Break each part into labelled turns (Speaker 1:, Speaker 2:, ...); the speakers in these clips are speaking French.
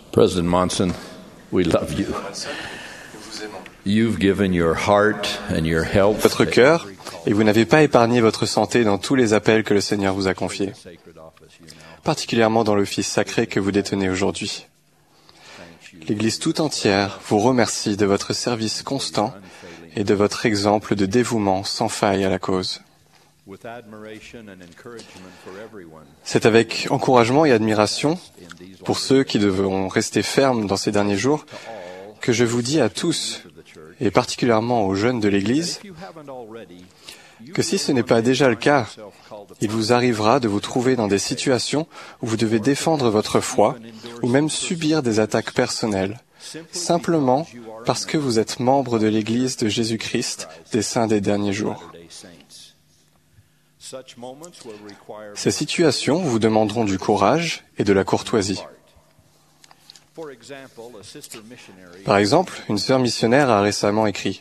Speaker 1: President Monson, we love you. You've given your heart and your health.
Speaker 2: Votre cœur, et vous n'avez pas épargné votre santé dans tous les appels que le Seigneur vous a confiés, particulièrement dans l'office sacré que vous détenez aujourd'hui. L'Église tout entière vous remercie de votre service constant et de votre exemple de dévouement sans faille à la cause. C'est avec encouragement et admiration pour ceux qui devront rester fermes dans ces derniers jours que je vous dis à tous, et particulièrement aux jeunes de l'Église, que si ce n'est pas déjà le cas, il vous arrivera de vous trouver dans des situations où vous devez défendre votre foi ou même subir des attaques personnelles, simplement parce que vous êtes membre de l'Église de Jésus-Christ des saints des derniers jours. Ces situations vous demanderont du courage et de la courtoisie. Par exemple, une sœur missionnaire a récemment écrit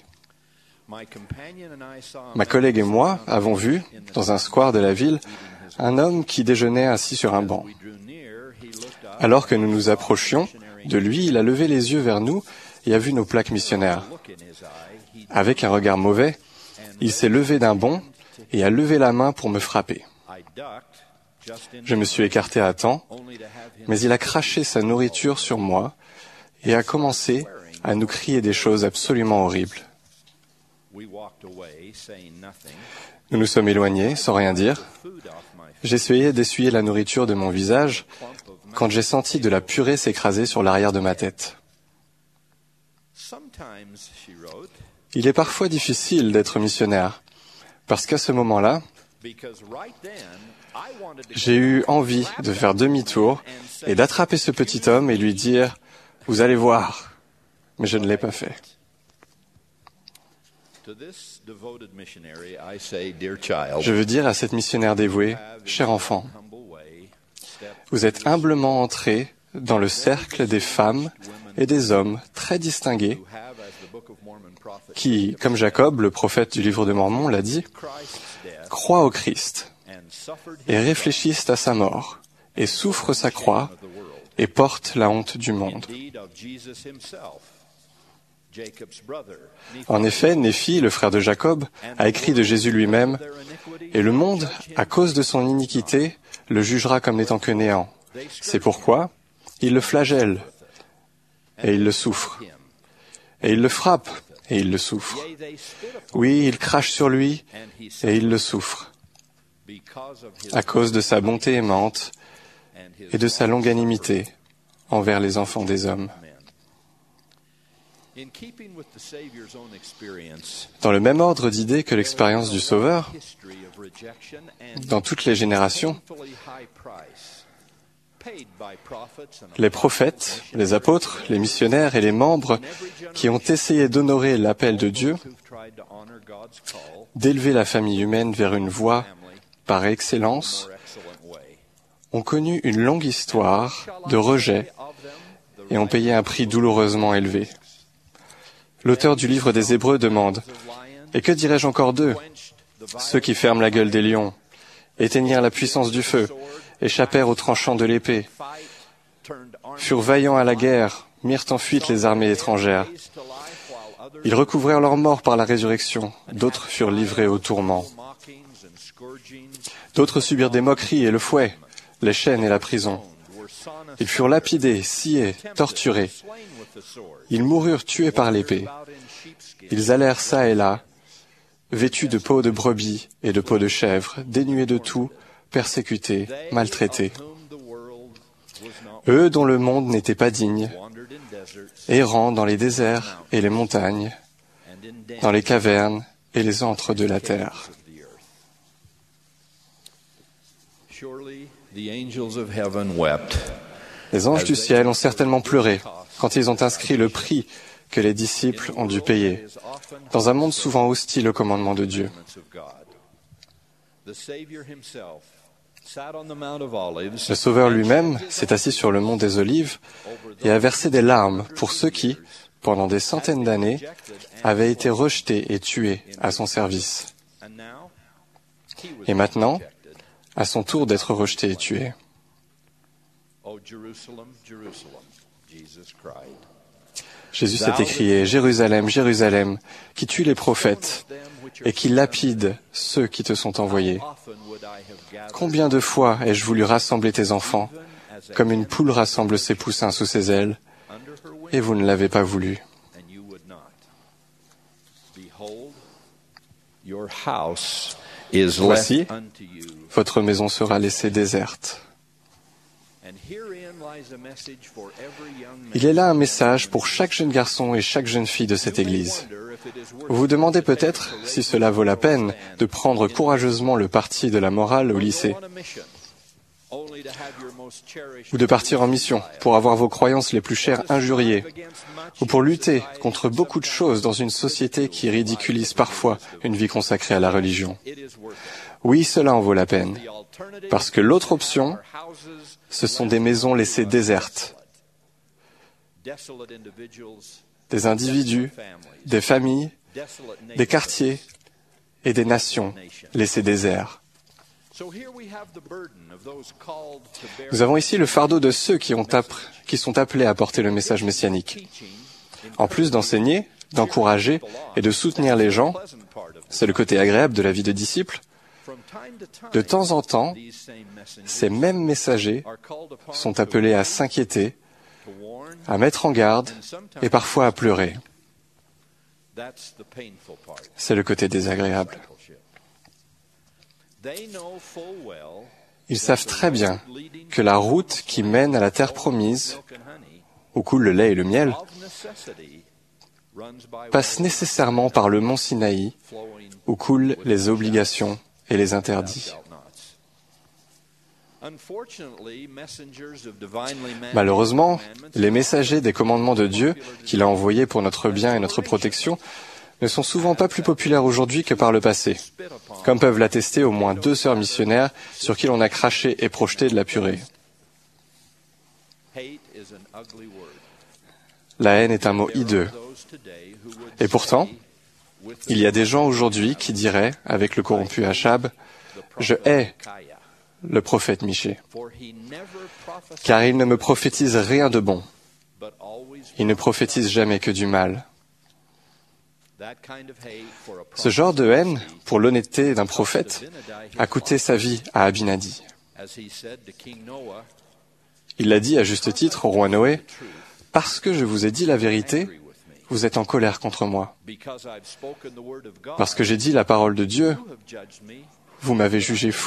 Speaker 2: « Ma collègue et moi avons vu, dans un square de la ville, un homme qui déjeunait assis sur un banc. Alors que nous nous approchions de lui, il a levé les yeux vers nous et a vu nos plaques missionnaires. Avec un regard mauvais, il s'est levé d'un bond et a levé la main pour me frapper. Je me suis écarté à temps, mais il a craché sa nourriture sur moi et a commencé à nous crier des choses absolument horribles. Nous nous sommes éloignés sans rien dire. J'essayais d'essuyer la nourriture de mon visage quand j'ai senti de la purée s'écraser sur l'arrière de ma tête. Il est parfois difficile d'être missionnaire, parce qu'à ce moment-là, j'ai eu envie de faire demi-tour et d'attraper ce petit homme et lui dire « Vous allez voir », mais je ne l'ai pas fait. Je veux dire à cette missionnaire dévouée, « Cher enfant, vous êtes humblement entré dans le cercle des femmes et des hommes très distingués qui, comme Jacob, le prophète du livre de Mormon, l'a dit, croient au Christ et réfléchissent à sa mort et souffrent sa croix et portent la honte du monde. » En effet, Néphi, le frère de Jacob, a écrit de Jésus lui-même « Et le monde, à cause de son iniquité, le jugera comme n'étant que néant. C'est pourquoi il le flagelle, et il le souffre. Et il le frappe, et il le souffre. Oui, il crache sur lui, et il le souffre. À cause de sa bonté aimante et de sa longanimité envers les enfants des hommes. » Dans le même ordre d'idées que l'expérience du Sauveur, dans toutes les générations, les prophètes, les apôtres, les missionnaires et les membres qui ont essayé d'honorer l'appel de Dieu, d'élever la famille humaine vers une voie par excellence, ont connu une longue histoire de rejet et ont payé un prix douloureusement élevé. L'auteur du livre des Hébreux demande « Et que dirais-je encore d'eux? Ceux qui ferment la gueule des lions, éteignirent la puissance du feu, échappèrent aux tranchants de l'épée, furent vaillants à la guerre, mirent en fuite les armées étrangères. Ils recouvrèrent leur mort par la résurrection, d'autres furent livrés au tourment. D'autres subirent des moqueries et le fouet, les chaînes et la prison. Ils furent lapidés, sciés, torturés. Ils moururent tués par l'épée. Ils allèrent çà et là, vêtus de peau de brebis et de peau de chèvre, dénués de tout, persécutés, maltraités. Eux dont le monde n'était pas digne, errant dans les déserts et les montagnes, dans les cavernes et les antres de la terre. Les anges du ciel ont certainement pleuré quand ils ont inscrit le prix que les disciples ont dû payer, dans un monde souvent hostile au commandement de Dieu. Le Sauveur lui-même s'est assis sur le mont des Olives et a versé des larmes pour ceux qui, pendant des centaines d'années, avaient été rejetés et tués à son service. Et maintenant, à son tour d'être rejeté et tué. Jésus s'est écrié, « Jérusalem, Jérusalem, qui tue les prophètes et qui lapide ceux qui te sont envoyés. Combien de fois ai-je voulu rassembler tes enfants, comme une poule rassemble ses poussins sous ses ailes, et vous ne l'avez pas voulu. » Voici, votre maison sera laissée déserte. Il est là un message pour chaque jeune garçon et chaque jeune fille de cette Église. Vous vous demandez peut-être si cela vaut la peine de prendre courageusement le parti de la morale au lycée, ou de partir en mission pour avoir vos croyances les plus chères injuriées, ou pour lutter contre beaucoup de choses dans une société qui ridiculise parfois une vie consacrée à la religion. Oui, cela en vaut la peine, parce que l'autre option, ce sont des maisons laissées désertes, des individus, des familles, des quartiers et des nations laissées déserts. Nous avons ici le fardeau de ceux qui sont appelés à porter le message messianique. En plus d'enseigner, d'encourager et de soutenir les gens, c'est le côté agréable de la vie de disciple, de temps en temps, ces mêmes messagers sont appelés à s'inquiéter, à mettre en garde et parfois à pleurer. C'est le côté désagréable. Ils savent très bien que la route qui mène à la terre promise, où coule le lait et le miel, passe nécessairement par le mont Sinaï, où coulent les obligations et les interdits. Malheureusement, les messagers des commandements de Dieu, qu'il a envoyés pour notre bien et notre protection, ne sont souvent pas plus populaires aujourd'hui que par le passé, comme peuvent l'attester au moins 2 sœurs missionnaires sur qui l'on a craché et projeté de la purée. La haine est un mot hideux. Et pourtant, il y a des gens aujourd'hui qui diraient, avec le corrompu Achab, « Je hais le prophète Michée, car il ne me prophétise rien de bon. Il ne prophétise jamais que du mal. » Ce genre de haine, pour l'honnêteté d'un prophète, a coûté sa vie à Abinadi. Il l'a dit à juste titre au roi Noé, « Parce que je vous ai dit la vérité, vous êtes en colère contre moi. Parce que j'ai dit la parole de Dieu, vous m'avez jugé fou. »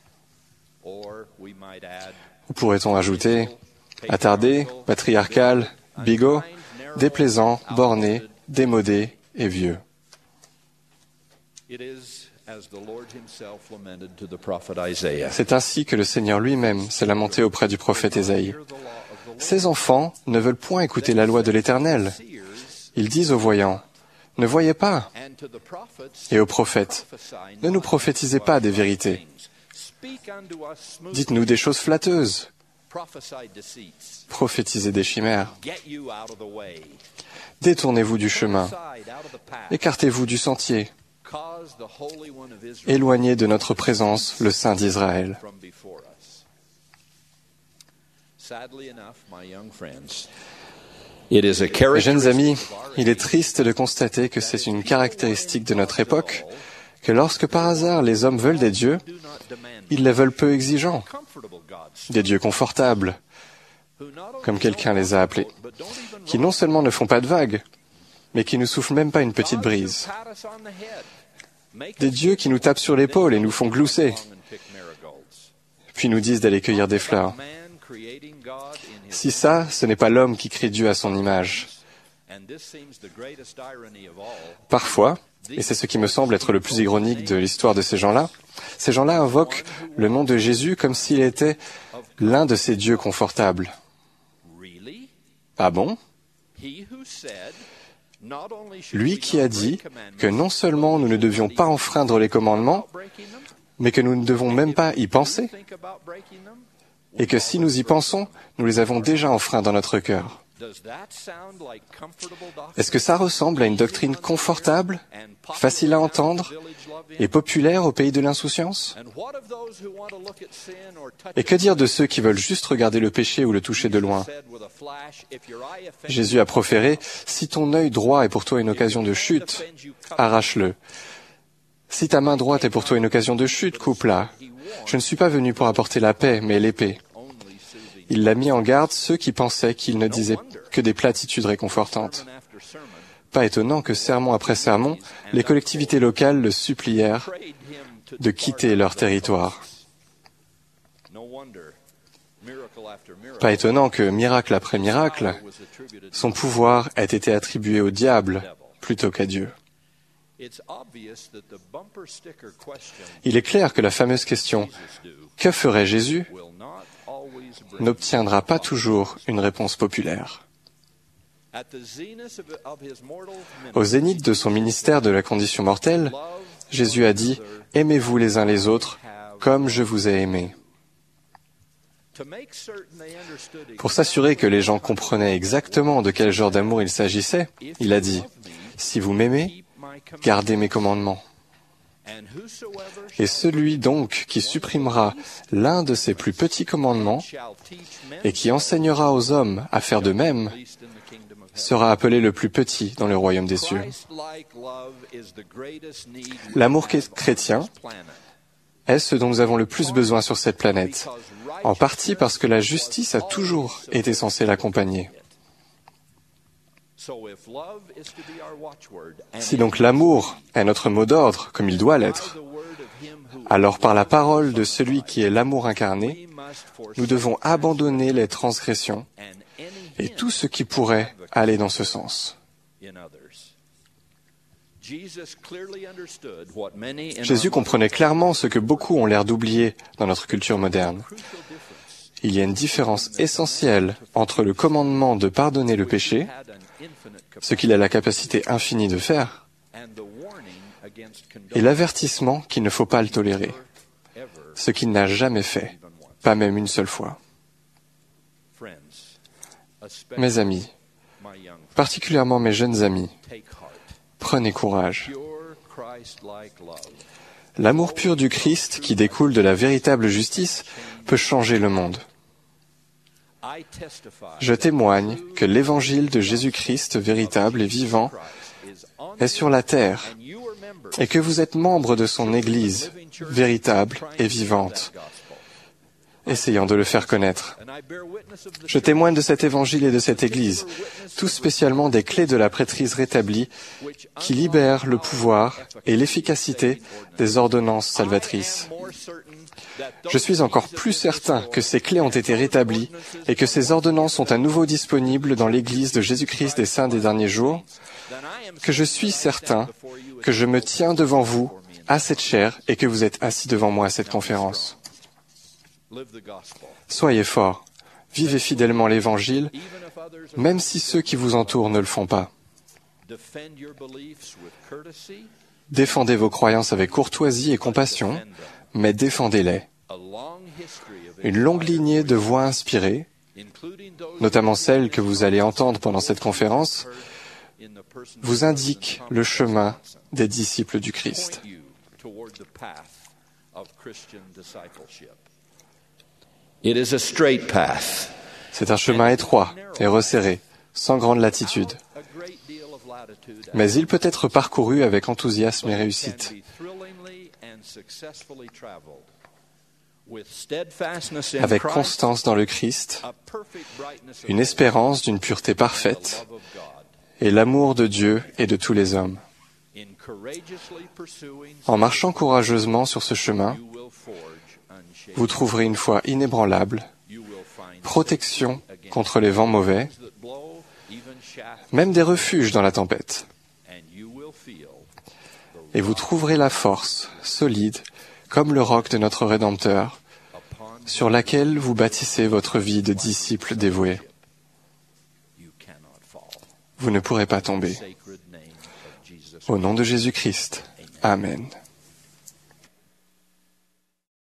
Speaker 2: Ou pourrait-on ajouter, attardé, patriarcal, bigot, déplaisant, borné, démodé et vieux. C'est ainsi que le Seigneur lui-même s'est lamenté auprès du prophète Ésaïe. Ces enfants ne veulent point écouter la loi de l'Éternel. Ils disent aux voyants, « Ne voyez pas » et aux prophètes, « Ne nous prophétisez pas des vérités. Dites-nous des choses flatteuses. Prophétisez des chimères. Détournez-vous du chemin. Écartez-vous du sentier. Éloignez de notre présence le Saint d'Israël. » Mes jeunes amis, il est triste de constater que c'est une caractéristique de notre époque que lorsque par hasard les hommes veulent des dieux, ils les veulent peu exigeants, des dieux confortables, comme quelqu'un les a appelés, qui non seulement ne font pas de vagues, mais qui ne soufflent même pas une petite brise. Des dieux qui nous tapent sur l'épaule et nous font glousser, puis nous disent d'aller cueillir des fleurs. Si ça, ce n'est pas l'homme qui crée Dieu à son image. Parfois, et c'est ce qui me semble être le plus ironique de l'histoire de ces gens-là invoquent le nom de Jésus comme s'il était l'un de ces dieux confortables. Ah bon? Lui qui a dit que non seulement nous ne devions pas enfreindre les commandements, mais que nous ne devons même pas y penser, et que si nous y pensons, nous les avons déjà enfreints dans notre cœur. Est-ce que ça ressemble à une doctrine confortable, facile à entendre et populaire au pays de l'insouciance? Et que dire de ceux qui veulent juste regarder le péché ou le toucher de loin? Jésus a proféré, « Si ton œil droit est pour toi une occasion de chute, arrache-le. Si ta main droite est pour toi une occasion de chute, coupe-la. Je ne suis pas venu pour apporter la paix, mais l'épée. » Il l'a mis en garde ceux qui pensaient qu'il ne disait que des platitudes réconfortantes. Pas étonnant que sermon après sermon, les collectivités locales le supplièrent de quitter leur territoire. Pas étonnant que, miracle après miracle, son pouvoir ait été attribué au diable plutôt qu'à Dieu. Il est clair que la fameuse question « Que ferait Jésus ?» n'obtiendra pas toujours une réponse populaire. Au zénith de son ministère de la condition mortelle, Jésus a dit « Aimez-vous les uns les autres comme je vous ai aimés ». Pour s'assurer que les gens comprenaient exactement de quel genre d'amour il s'agissait, il a dit « Si vous m'aimez, gardez mes commandements. Et celui donc qui supprimera l'un de ces plus petits commandements et qui enseignera aux hommes à faire de même sera appelé le plus petit dans le royaume des cieux. » L'amour chrétien est ce dont nous avons le plus besoin sur cette planète, en partie parce que la justice a toujours été censée l'accompagner. Si donc l'amour est notre mot d'ordre, comme il doit l'être, alors par la parole de celui qui est l'amour incarné, nous devons abandonner les transgressions et tout ce qui pourrait aller dans ce sens. Jésus comprenait clairement ce que beaucoup ont l'air d'oublier dans notre culture moderne. Il y a une différence essentielle entre le commandement de pardonner le péché, ce qu'il a la capacité infinie de faire, et l'avertissement qu'il ne faut pas le tolérer, ce qu'il n'a jamais fait, pas même une seule fois. Mes amis, particulièrement mes jeunes amis, prenez courage. L'amour pur du Christ qui découle de la véritable justice peut changer le monde. Je témoigne que l'évangile de Jésus-Christ véritable et vivant est sur la terre et que vous êtes membre de son Église véritable et vivante, essayant de le faire connaître. Je témoigne de cet évangile et de cette Église, tout spécialement des clés de la prêtrise rétablie qui libèrent le pouvoir et l'efficacité des ordonnances salvatrices. Je suis encore plus certain que ces clés ont été rétablies et que ces ordonnances sont à nouveau disponibles dans l'Église de Jésus-Christ des Saints des derniers jours, que je suis certain que je me tiens devant vous à cette chaire et que vous êtes assis devant moi à cette conférence. Soyez forts, vivez fidèlement l'Évangile, même si ceux qui vous entourent ne le font pas. Défendez vos croyances avec courtoisie et compassion, mais défendez-les. Une longue lignée de voix inspirées, notamment celles que vous allez entendre pendant cette conférence, vous indique le chemin des disciples du Christ. C'est un chemin étroit et resserré, sans grande latitude. Mais il peut être parcouru avec enthousiasme et réussite. Avec constance dans le Christ, une espérance d'une pureté parfaite et l'amour de Dieu et de tous les hommes. En marchant courageusement sur ce chemin, vous trouverez une foi inébranlable, protection contre les vents mauvais, même des refuges dans la tempête. Et vous trouverez la force solide, comme le roc de notre Rédempteur, sur laquelle vous bâtissez votre vie de disciple dévoué. Vous ne pourrez pas tomber. Au nom de Jésus-Christ. Amen.